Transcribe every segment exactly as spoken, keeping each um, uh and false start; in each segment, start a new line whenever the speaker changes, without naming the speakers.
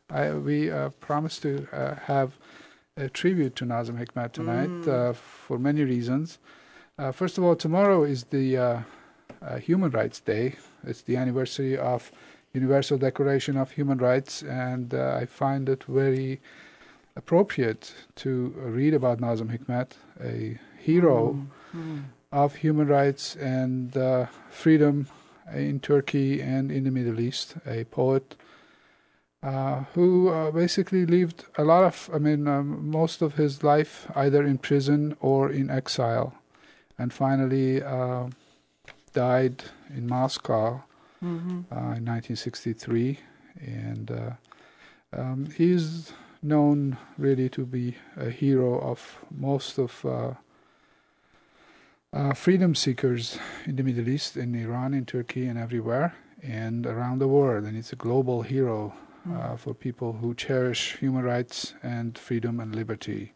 I, we uh, promised to uh, have a tribute to Nazim Hikmat tonight
Mm.
uh, for many reasons. Uh, first of all, tomorrow is the uh, uh, Human Rights Day. It's the anniversary of Universal Declaration of Human Rights, and uh, I find it very appropriate to read about Nazim Hikmat, a hero
Mm. Mm.
of human rights and uh, freedom in Turkey and in the Middle East, a poet uh, who uh, basically lived a lot of, I mean, um, most of his life either in prison or in exile, and finally uh, died in Moscow
Mm-hmm.
uh, in nineteen sixty-three. And uh, um, he's known really to be a hero of most of uh, uh, freedom seekers in the Middle East, in Iran, in Turkey, and everywhere, and around the world. And it's a global hero uh, for people who cherish human rights and freedom and liberty.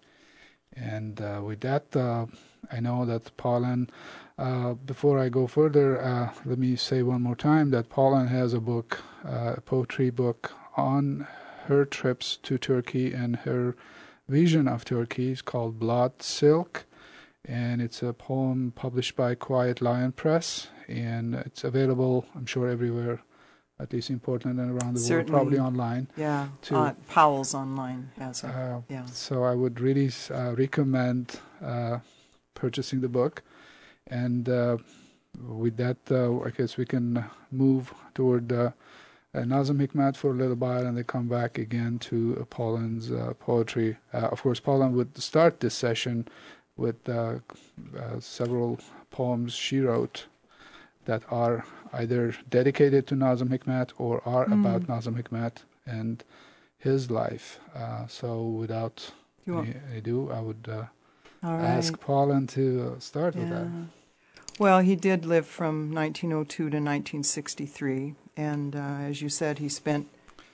And uh, with that, uh, I know that Pauline, uh, before I go further, uh, let me say one more time that Pauline has a book, uh, a poetry book on her trips to Turkey and her vision of Turkey. It's called Blood Silk, and it's a poem published by Quiet Lion Press, and it's available, I'm sure, everywhere, at least in Portland and around the world, probably
Certainly.
online.
Yeah.
too.
Uh, Powell's online has it.
Uh,
Yeah.
So I would really uh, recommend uh, purchasing the book. And uh, with that, uh, I guess we can move toward uh, uh, Nazim Hikmat for a little while and then come back again to uh, Pauline's uh, poetry. Uh, of course, Pauline would start this session with uh, uh, several poems she wrote that are either dedicated to Nazim Hikmat or are
Mm.
about Nazim Hikmat and his life. Uh, so without
You want-
any ado, I would uh,
All right.
ask Pauline to uh, start with that.
Yeah. Well, he did live from nineteen oh two to nineteen sixty-three, and uh, as you said, he spent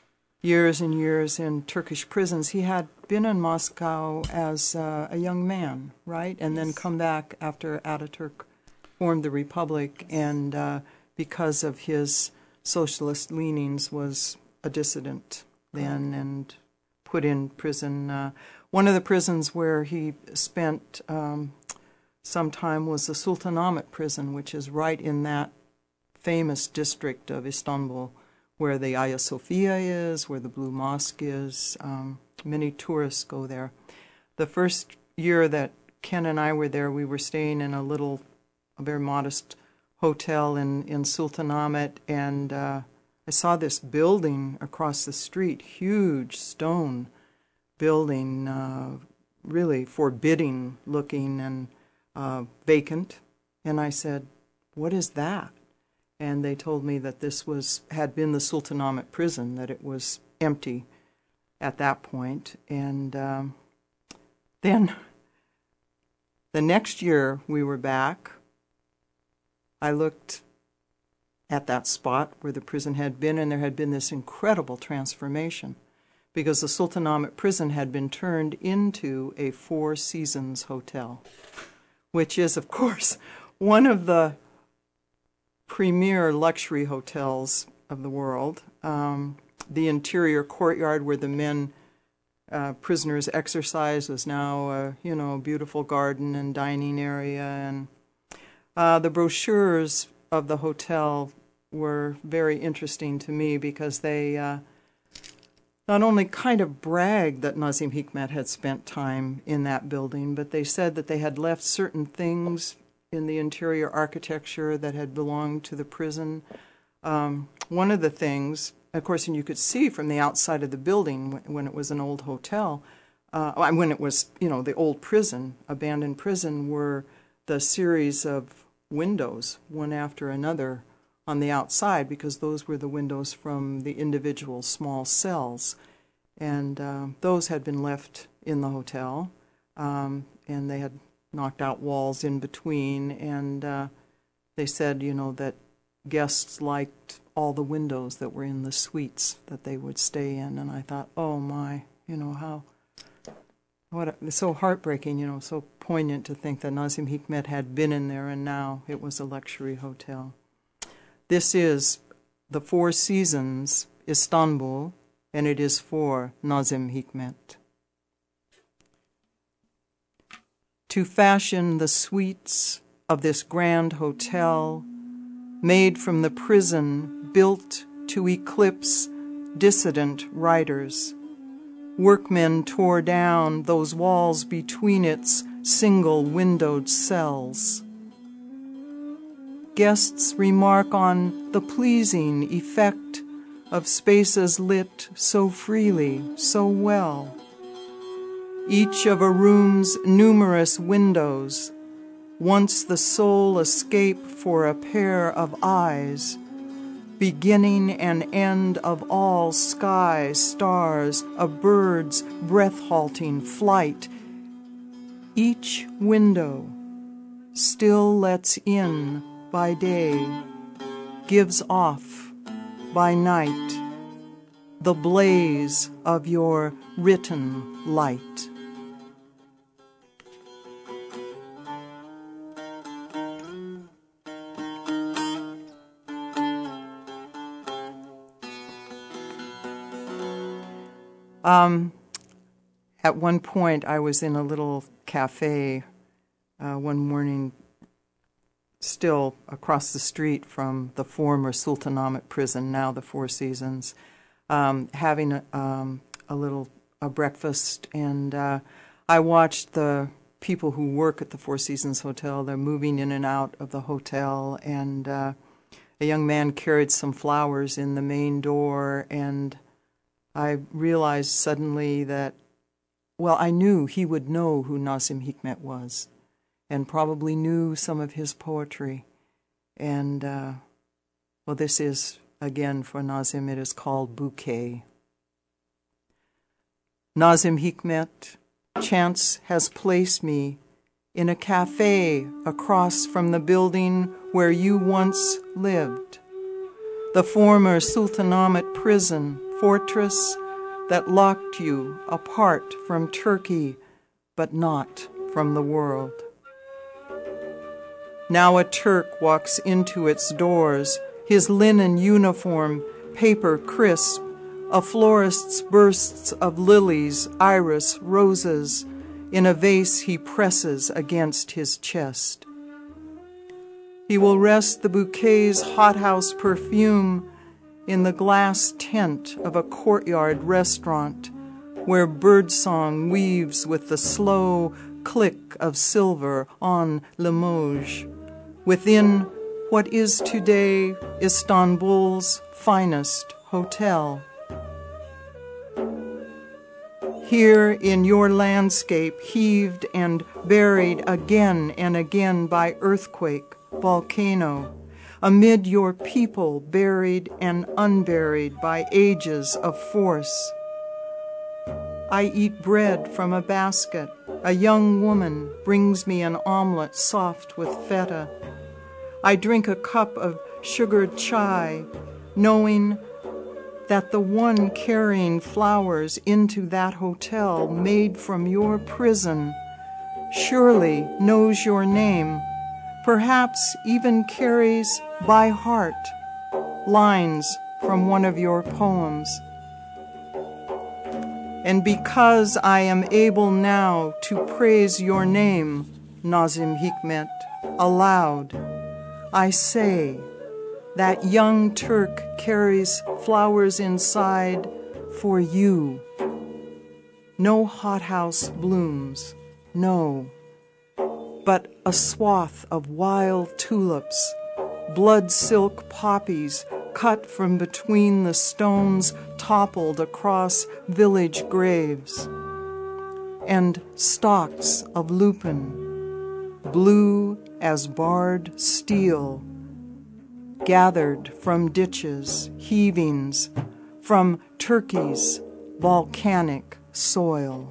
years and years in Turkish prisons. He had been in Moscow as uh, a young man, right? And then come back after Ataturk formed the republic, and uh, because of his socialist leanings was a dissident then and put in prison. Uh, one of the prisons where he spent um, some time was the Sultanahmet prison, which is right in that famous district of Istanbul where the Hagia Sophia is, where the Blue Mosque is. Um, many tourists go there. The first year that Ken and I were there, we were staying in a little, a very modest hotel in, in Sultanahmet, and uh, I saw this building across the street, huge stone building, uh, really forbidding looking and uh, vacant. And I said, "What is that?" And they told me that this was had been the Sultanahmet prison, that it was empty at that point. And um, then the next year we were back, I looked at that spot where the prison had been, and there had been this incredible transformation because the Sultanahmet prison had been turned into a Four Seasons hotel, which is, of course, one of the premier luxury hotels of the world. Um, the interior courtyard where the men uh, prisoners exercise was now a you know beautiful garden and dining area, and uh, the brochures of the hotel were very interesting to me because they uh, not only kind of bragged that Nazim Hikmat had spent time in that building, but they said that they had left certain things in the interior architecture that had belonged to the prison. Um, one of the things, of course, and you could see from the outside of the building when, when it was an old hotel, uh, when it was, you know, the old prison, abandoned prison, were the series of windows, one after another, on the outside, because those were the windows from the individual small cells. And uh, those had been left in the hotel, um, and they had knocked out walls in between, and uh, they said, you know, that guests liked all the windows that were in the suites that they would stay in. And I thought, oh my, you know, how, what, a, it's so heartbreaking, you know, so poignant to think that Nazim Hikmet had been in there and now it was a luxury hotel. This is the Four Seasons, Istanbul, and it is for Nazim Hikmet. To fashion the suites of this grand hotel, made from the prison built to eclipse dissident writers, workmen tore down those walls between its single-windowed cells. Guests remark on the pleasing effect of spaces lit so freely, so well. Each of a room's numerous windows, once the sole escape for a pair of eyes, beginning and end of all sky, stars, a bird's breath-halting flight. Each window still lets in by day, gives off by night the blaze of your written light. Um, at one point, I was in a little cafe uh, one morning, still across the street from the former Sultanahmet prison, now the Four Seasons, um, having a, um, a little a breakfast, and uh, I watched the people who work at the Four Seasons Hotel. They're moving in and out of the hotel, and uh, a young man carried some flowers in the main door, and I realized suddenly that, well, I knew he would know who Nazim Hikmet was, and probably knew some of his poetry. And, uh, well, this is, again, for Nazim, it is called Bouquet. Nazim Hikmet, chance has placed me in a cafe across from the building where you once lived, the former Sultanahmet prison, fortress that locked you apart from Turkey, but not from the world. Now a Turk walks into its doors, his linen uniform, paper crisp, a florist's bursts of lilies, iris, roses, in a vase he presses against his chest. He will rest the bouquet's hothouse perfume in the glass tent of a courtyard restaurant where birdsong weaves with the slow click of silver on Limoges, within what is today Istanbul's finest hotel. Here in your landscape, heaved and buried again and again by earthquake, volcano, amid your people buried and unburied by ages of force. I eat bread from a basket. A young woman brings me an omelet soft with feta. I drink a cup of sugared chai, knowing that the one carrying flowers into that hotel made from your prison surely knows your name, perhaps even carries by heart lines from one of your poems. And because I am able now to praise your name, Nazim Hikmet, aloud, I say that young Turk carries flowers inside for you. No hothouse blooms, no, but a swath of wild tulips, blood silk poppies cut from between the stones toppled across village graves, and stalks of lupin, blue as barred steel, gathered from ditches, heavings, from Turkey's volcanic soil.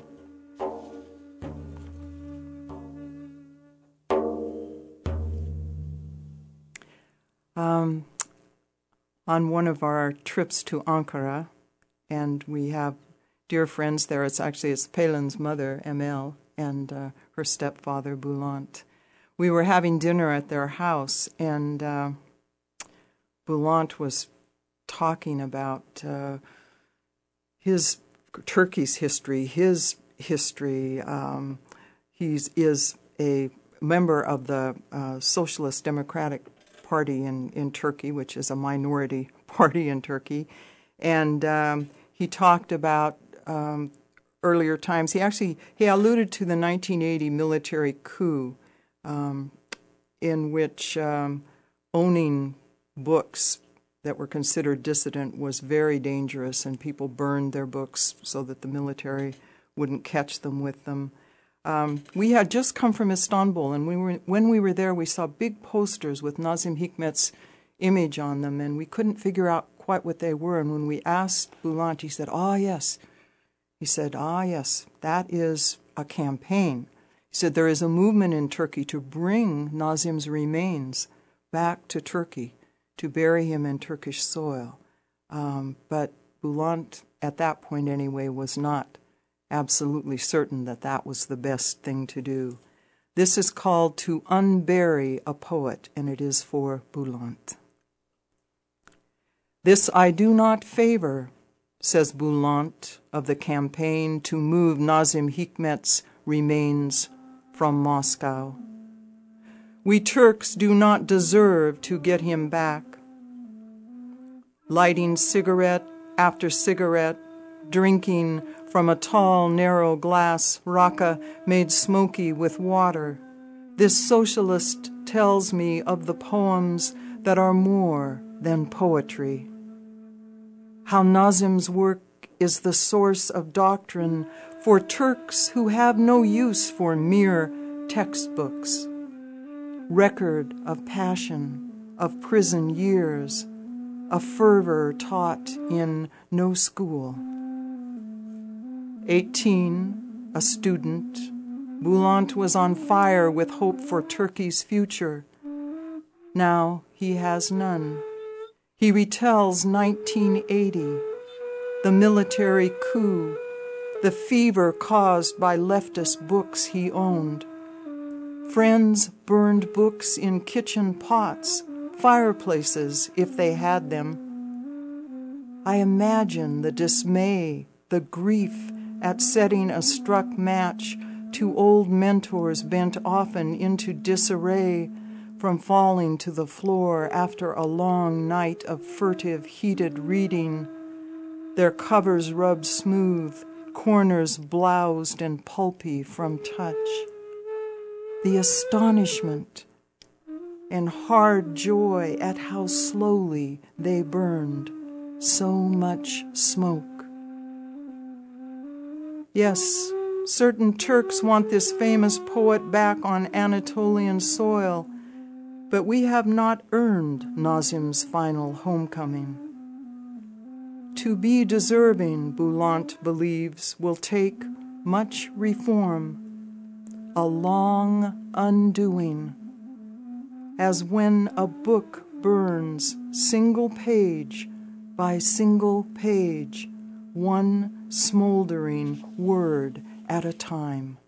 Um, on one of our trips to Ankara, and we have dear friends there. It's actually it's Pelin's mother, Emel, and uh, her stepfather, Bülent. We were having dinner at their house, and uh, Bülent was talking about uh, his Turkey's history, his history. Um, he is a member of the uh, Socialist Democratic Party in, in Turkey, which is a minority party in Turkey. And um, he talked about um, earlier times. He actually, he alluded to the nineteen eighty military coup um, in which um, owning books that were considered dissident was very dangerous, and people burned their books so that the military wouldn't catch them with them. Um, we had just come from Istanbul, and we were, when we were there, we saw big posters with Nazim Hikmet's image on them, and we couldn't figure out quite what they were. And when we asked Bülent, he said, ah, yes. He said, ah, yes, that is a campaign. He said, there is a movement in Turkey to bring Nazim's remains back to Turkey, to bury him in Turkish soil. Um, but Bülent, at that point anyway, was not absolutely certain that that was the best thing to do. This is called To Unbury a Poet, and it is for Bülent. This I do not favor, says Bülent of the campaign to move Nazim Hikmet's remains from Moscow. We Turks do not deserve to get him back. Lighting cigarette after cigarette, drinking from a tall, narrow glass raka made smoky with water, this socialist tells me of the poems that are more than poetry. How Nazim's work is the source of doctrine for Turks who have no use for mere textbooks. Record of passion, of prison years, a fervor taught in no school. Eighteen, a student, Bülent was on fire with hope for Turkey's future. Now he has none. He retells nineteen eighty, the military coup, the fever caused by leftist books he owned. Friends burned books in kitchen pots, fireplaces if they had them. I imagine the dismay, the grief at setting a struck match to old mentors bent often into disarray from falling to the floor after a long night of furtive, heated reading, their covers rubbed smooth, corners bloused and pulpy from touch. The astonishment and hard joy at how slowly they burned, so much smoke. Yes, certain Turks want this famous poet back on Anatolian soil, but we have not earned Nazim's final homecoming. To be deserving, Bülent believes, will take much reform, a long undoing, as when a book burns single page by single page, one smoldering word at a time.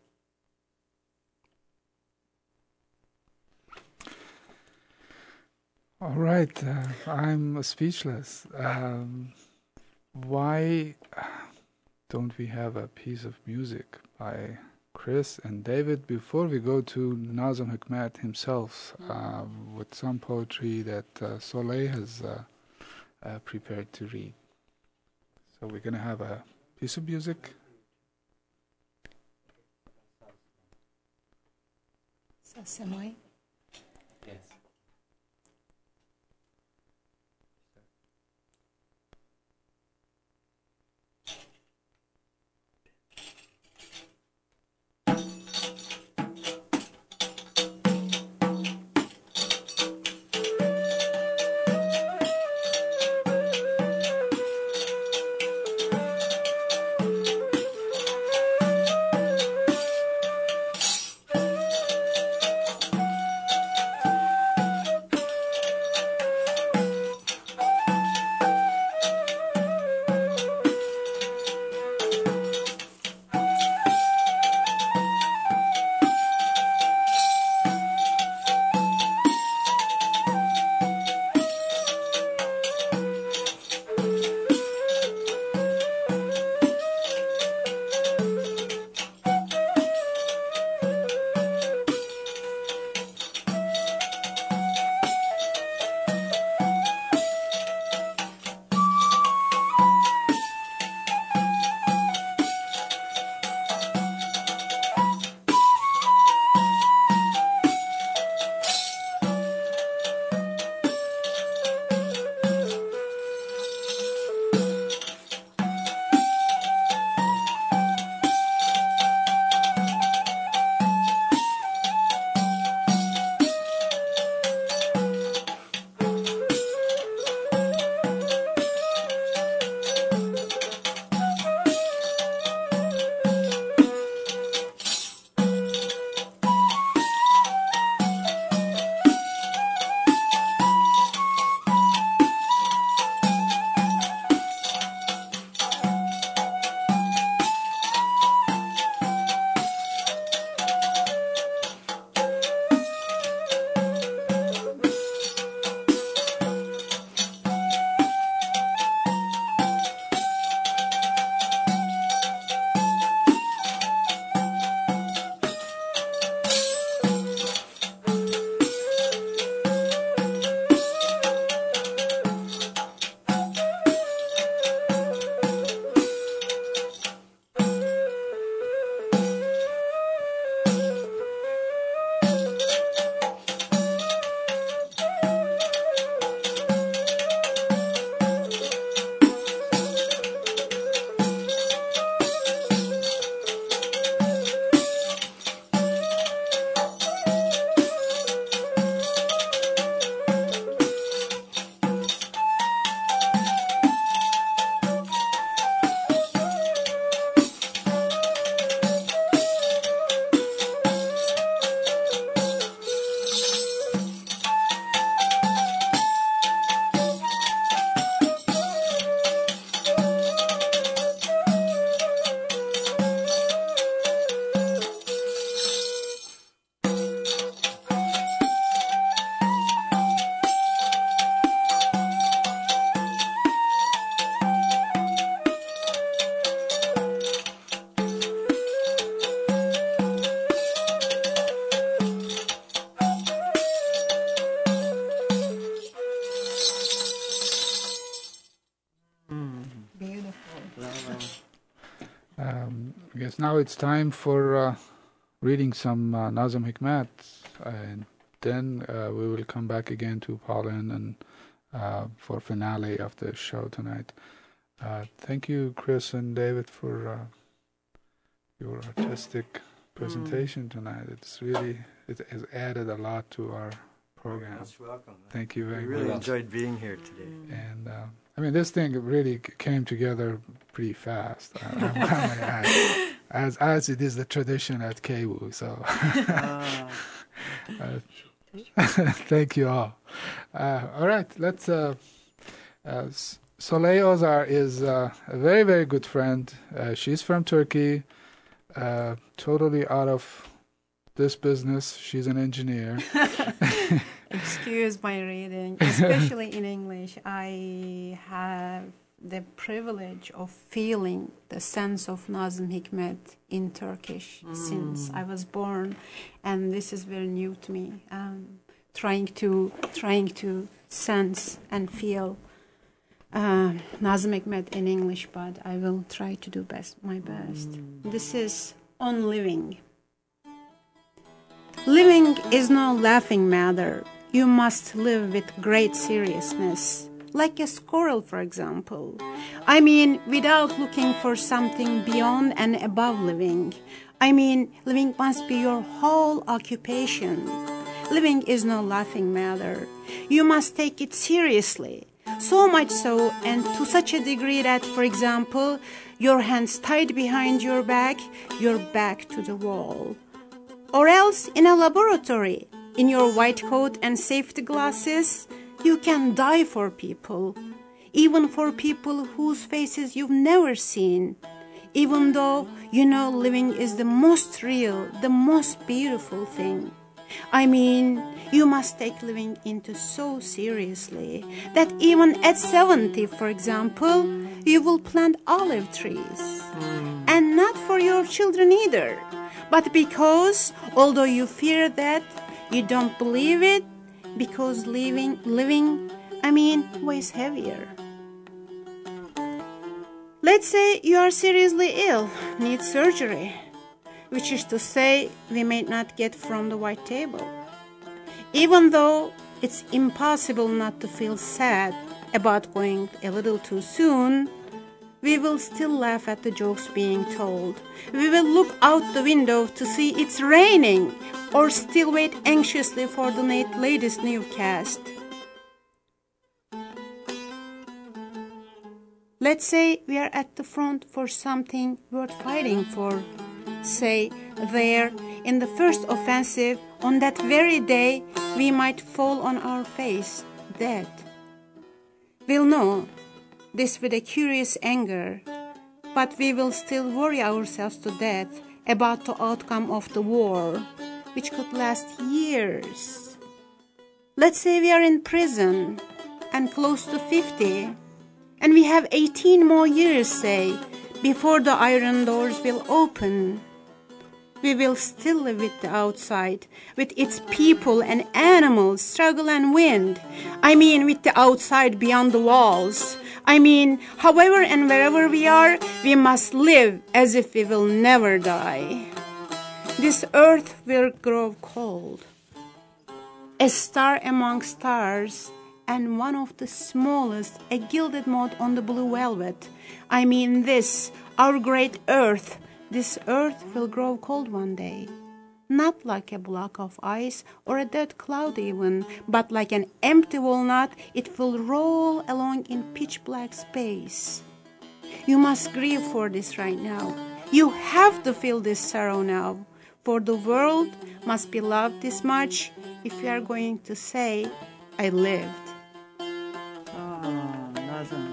All right, uh, I'm speechless. Um, why don't we have a piece of music by Chris and David before we go to Nazim Hikmet himself uh, with some poetry that uh, Soleil has uh, uh, prepared to read? So we're going to have a piece of music.
Samai? Yes.
Um, I guess now it's time for uh, reading some uh, Nazim Hikmat, and then uh, we will come back again to Pauline and uh, for finale of the show tonight. Uh, thank you, Chris and David, for uh, your artistic presentation mm. tonight. It's really, it has added a lot to our program.
You're most welcome.
Thank you very
much. We really
much.
enjoyed being here today.
And uh, I mean, this thing really came together pretty fast. Uh, I mean, as as it is the tradition at K W U. So, uh, thank you all. Uh, all right, let's. Uh, uh, Soleil Ozar is uh, a very very good friend. Uh, she's from Turkey, uh, totally out of this business. She's an engineer.
Excuse my reading, especially in English. I have the privilege of feeling the sense of Nazım Hikmet in Turkish mm. since I was born, and this is very new to me. Um, trying to trying to sense and feel uh, Nazım Hikmet in English, but I will try to do best my best. Mm. This is on living. Living is no laughing matter. You must live with great seriousness, like a squirrel, for example. I mean, without looking for something beyond and above living. I mean, living must be your whole occupation. Living is no laughing matter. You must take it seriously. So much so, and to such a degree that, for example, your hands tied behind your back, your back to the wall. Or else in a laboratory, in your white coat and safety glasses, you can die for people, even for people whose faces you've never seen, even though you know living is the most real, the most beautiful thing. I mean, you must take living into so seriously that even at seventy, for example, you will plant olive trees. And not for your children either, but because, although you fear that, you don't believe it, because living, living, I mean, weighs heavier. Let's say you are seriously ill, need surgery, which is to say we may not get from the white table. Even though it's impossible not to feel sad about going a little too soon, we will still laugh at the jokes being told. We will look out the window to see it's raining, or still wait anxiously for the latest newscast. Let's say we are at the front for something worth fighting for. Say, there, in the first offensive, on that very day, we might fall on our face, dead. We'll know this with a curious anger, but we will still worry ourselves to death about the outcome of the war, which could last years. Let's say we are in prison and close to fifty, and we have eighteen more years, say, before the iron doors will open. We will still live with the outside, with its people and animals, struggle and wind. I mean, with the outside beyond the walls. I mean, however and wherever we are, we must live as if we will never die. This earth will grow cold. A star among stars, and one of the smallest, a gilded moth on the blue velvet. I mean this, our great earth. This earth will grow cold one day. Not like a block of ice or a dead cloud even, but like an empty walnut, it will roll along in pitch black space. You must grieve for this right now. You have to feel this sorrow now, for the world must be loved this much if you are going to say, I lived.
Oh, Nazım.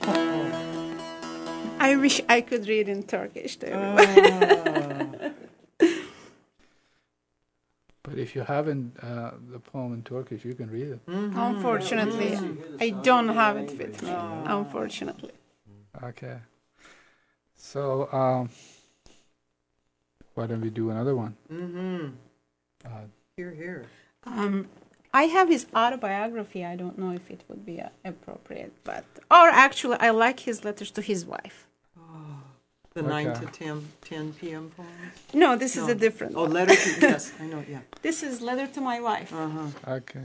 I wish I could read in Turkish to
everyone.
Oh. But if you haven't uh, the poem in Turkish, you can read it.
Mm-hmm. Unfortunately, I don't have it with me. Oh. Unfortunately.
Okay. So, um, why don't we do another one?
Mm-hmm.
Uh,
here, here.
Um, I have his autobiography. I don't know if it would be uh, appropriate, but or actually, I like his letters to his wife.
The nine
Okay.
to ten, ten p.m. poems?
No, this is
No.
a different
Oh,
one.
letter to, yes, I know, yeah.
This is Letter to My Wife.
Uh-huh.
Okay.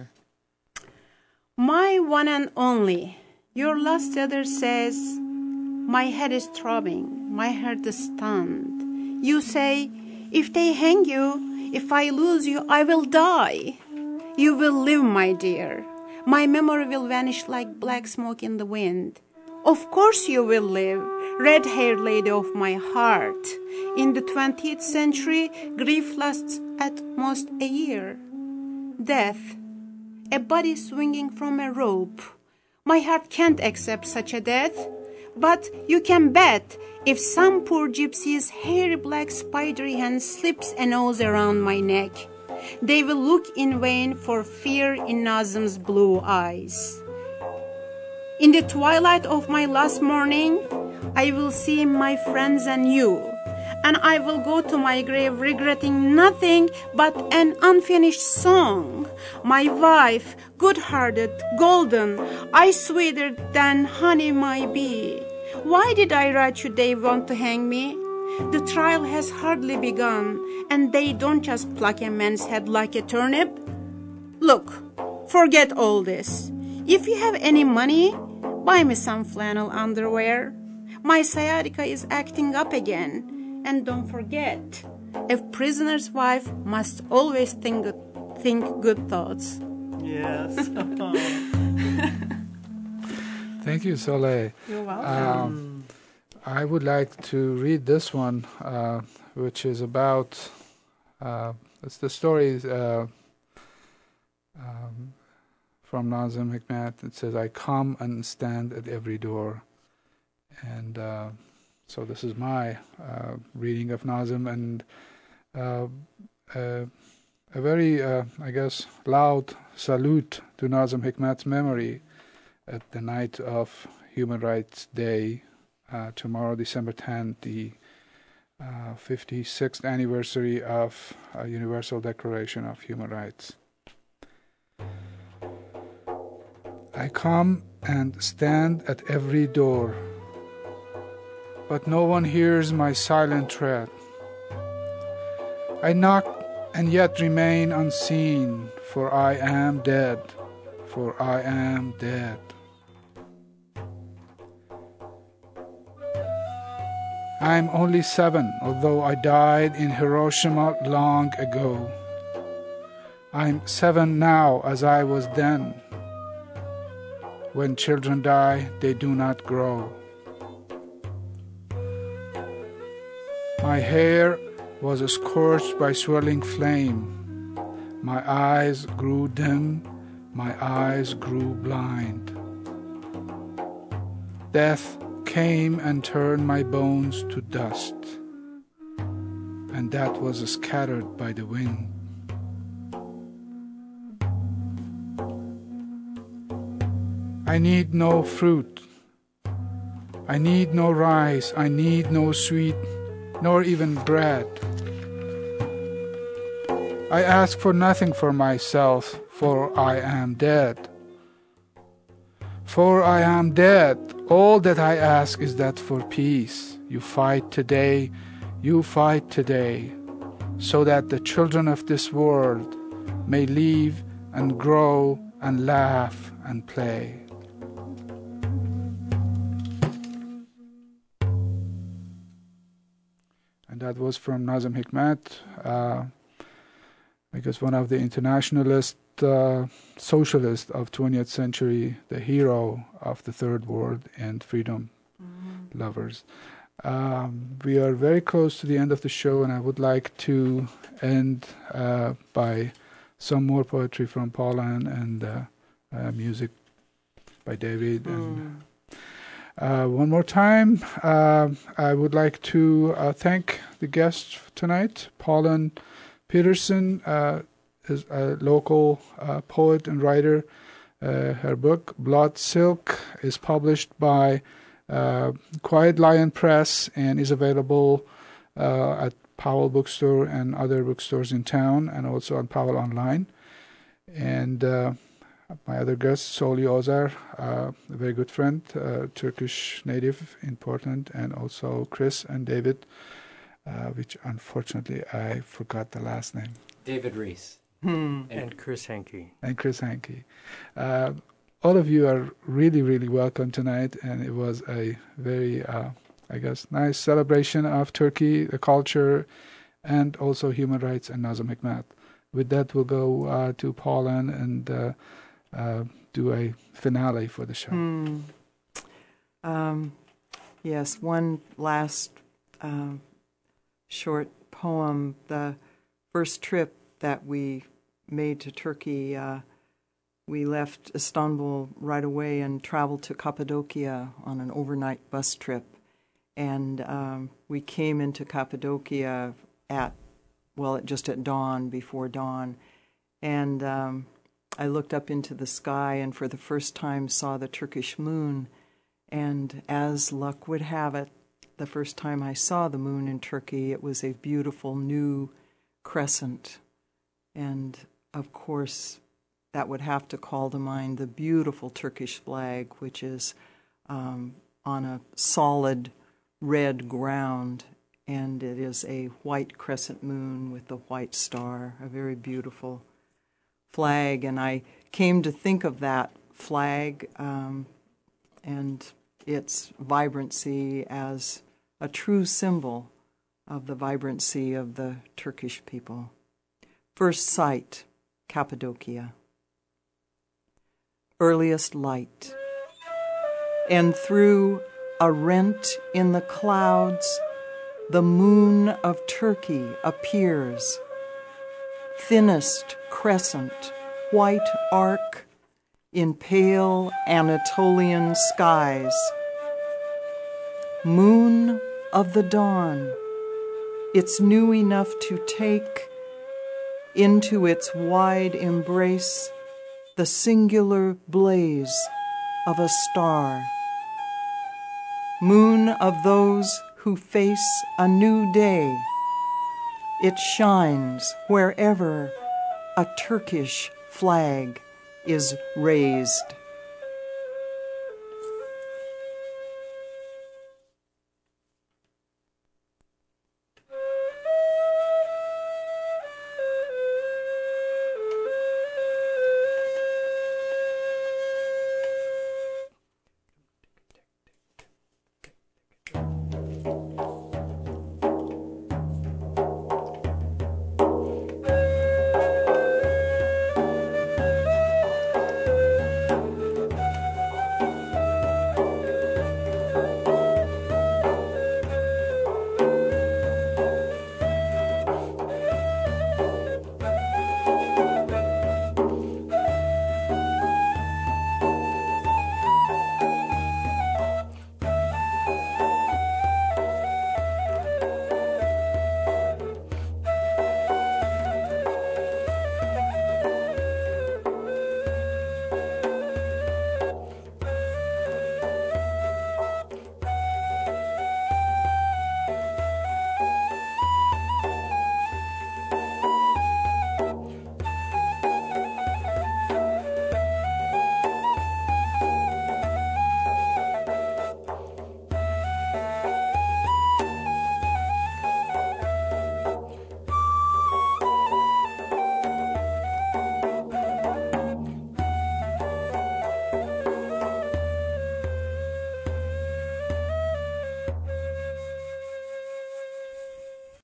My one and only, your last letter says, my head is throbbing, my heart is stunned. You say, if they hang you, if I lose you, I will die. You will live, my dear. My memory will vanish like black smoke in the wind. Of course you will live, red-haired lady of my heart. In the twentieth century, grief lasts at most a year. Death, a body swinging from a rope. My heart can't accept such a death, but you can bet if some poor gypsy's hairy black spidery hand slips a nose around my neck, they will look in vain for fear in Nazim's blue eyes. In the twilight of my last morning, I will see my friends and you, and I will go to my grave regretting nothing but an unfinished song. My wife, good-hearted, golden, I sweeter than honey my bee. Why did I write you they want to hang me? The trial has hardly begun, and they don't just pluck a man's head like a turnip. Look, forget all this. If you have any money, buy me some flannel underwear. My sciatica is acting up again. And don't forget, a prisoner's wife must always think good, think good thoughts.
Yes.
Thank you, Soleil.
You're welcome.
Um, I would like to read this one, uh, which is about, uh, it's the story uh, um, from Nazim Hikmat. It says, I come and stand at every door. And uh, so this is my uh, reading of Nazim, and uh, uh, a very, uh, I guess, loud salute to Nazim Hikmat's memory at the night of Human Rights Day, uh, tomorrow, December tenth, the uh, fifty-sixth anniversary of uh, Universal Declaration of Human Rights. I come and stand at every door, but no one hears my silent tread. I knock and yet remain unseen, for I am dead, for I am dead. I'm only seven, although I died in Hiroshima long ago. I'm seven now as I was then. When children die, they do not grow. My hair was scorched by swirling flame. My eyes grew dim, my eyes grew blind. Death came and turned my bones to dust, and that was scattered by the wind. I need no fruit, I need no rice, I need no sweet, nor even bread. I ask for nothing for myself, for I am dead. For I am dead. All that I ask is that for peace. You fight today, you fight today, so that the children of this world may live and grow and laugh and play. And that was from Nazim Hikmat, uh, because one of the internationalist uh, socialists of twentieth century, the hero of the third world and freedom mm-hmm. lovers. Um, we are very close to the end of the show, and I would like to end uh, by some more poetry from Paula and uh, uh, music by David. Mm. And uh, one more time, uh, I would like to uh, thank the guests tonight, Paula Peterson, uh, is a local uh, poet and writer. Uh, her book, Blood Silk, is published by uh, Quiet Lion Press and is available uh, at Powell Bookstore and other bookstores in town, and also on Powell Online. And uh, my other guest, Soli Ozar, uh, a very good friend, uh, Turkish native in Portland, and also Chris and David, uh, which unfortunately I forgot the last name.
David Reese.
Hmm.
And Chris Hankey.
And Chris Hankey. Uh, all of you are really, really welcome tonight, and it was a very, uh, I guess, nice celebration of Turkey, the culture, and also human rights and Nazım Hikmet. With that, we'll go uh, to Poland and uh, uh, do a finale for the show.
Hmm. Um, yes, one last uh, short poem. The first trip that we made to Turkey, uh, we left Istanbul right away and traveled to Cappadocia on an overnight bus trip. And um, we came into Cappadocia at, well, just at dawn, before dawn. And um, I looked up into the sky and for the first time saw the Turkish moon. And as luck would have it, the first time I saw the moon in Turkey, it was a beautiful new crescent. And of course, that would have to call to mind the beautiful Turkish flag, which is um, on a solid red ground, and it is a white crescent moon with the white star, a very beautiful flag. And I came to think of that flag um, and its vibrancy as a true symbol of the vibrancy of the Turkish people. First sight, Cappadocia. Earliest light. And through a rent in the clouds, the moon of Turkey appears. Thinnest crescent, white arc in pale Anatolian skies. Moon of the dawn, it's new enough to take into its wide embrace the singular blaze of a star. Moon of those who face a new day. It shines wherever a Turkish flag is raised.